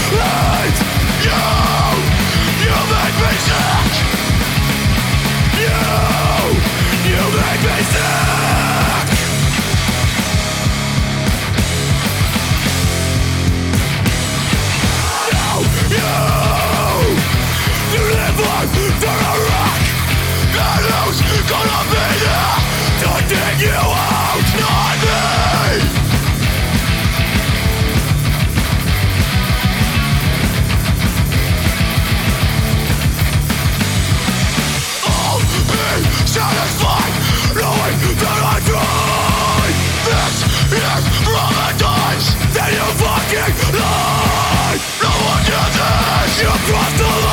hate you. You make me sick. You make me sick. You live life for a rock, and who's gonna be there to dig you out? Not me. I'll be satisfied knowing that I tried. This is from the times that you fucking lied. No one did this. You crossed the line.